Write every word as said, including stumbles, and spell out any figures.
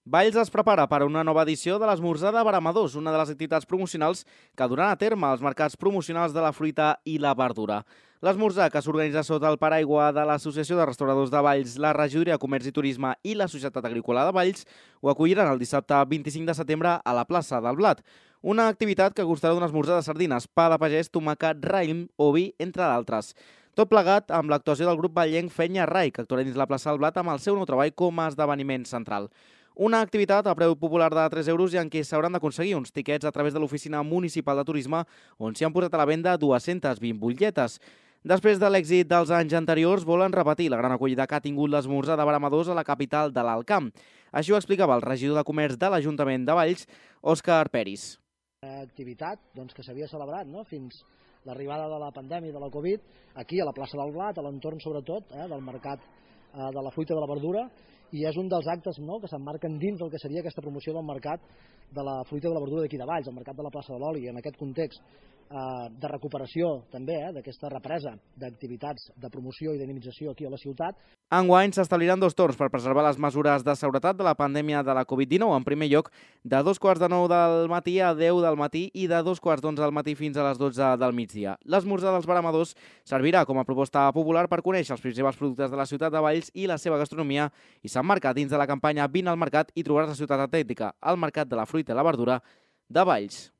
Valls es prepara per a una nova edició de l'esmorzar de Veremadors, una de les activitats promocionals que duran a terme als mercats promocionals de la fruita i la verdura. L'esmorzar, que s'organitza sota el paraigua de l'Associació de Restauradors de Valls, la Regidoria de Comerç i Turisme i la Societat Agrícola de Valls, ho acolliran el dissabte vint-i-cinc de setembre a la plaça del Blat. Una activitat que constarà d'un esmorzar de sardines, pa de pagès, tomàquet, raïm o vi, entre d'altres. Tot plegat amb l'actuació del grup vallenc Fenya Rai, que actuarà dins la plaça del Blat amb el seu nou treball com a esdeveniment central. Una activitat a preu popular de tres euros i en què s'hauran d'aconseguir uns tiquets a través de l'Oficina Municipal de Turisme, on s'hi han posat a la venda dues-centes vint butlletes. Després de l'èxit dels anys anteriors, volen repetir la gran acollida que ha tingut l'esmorzar de Veremadors a la capital de l'Alt Camp. Així ho explicava el regidor de Comerç de l'Ajuntament de Valls, Òscar Peris. Activitat doncs, que s'havia celebrat no? fins l'arribada de la pandèmia de la Covid, aquí a la plaça del Blat, a l'entorn sobretot eh, del mercat eh, de la fruita i de la verdura, i és un dels actes no, que s'emmarquen dins del que seria aquesta promoció del mercat de la fruita i de la verdura d'aquí de Valls, el mercat de la plaça de l'Oli, en aquest context eh, de recuperació també eh, d'aquesta represa d'activitats de promoció i dinamització aquí a la ciutat. Enguany s'establiran dos torns per preservar les mesures de seguretat de la pandèmia de la Covid dinou. En primer lloc, de dos quarts de nou del matí a deu del matí i de dos quarts d'onze del matí fins a les dotze del migdia. L'esmorzar dels Veremadors servirà com a proposta popular per conèixer els principals productes de la ciutat de Valls i la seva gastronomia i s'emmarca dins de la campanya Vine al mercat i trobaràs la ciutat autèntica, al mercat de la fruita i la verdura de Valls.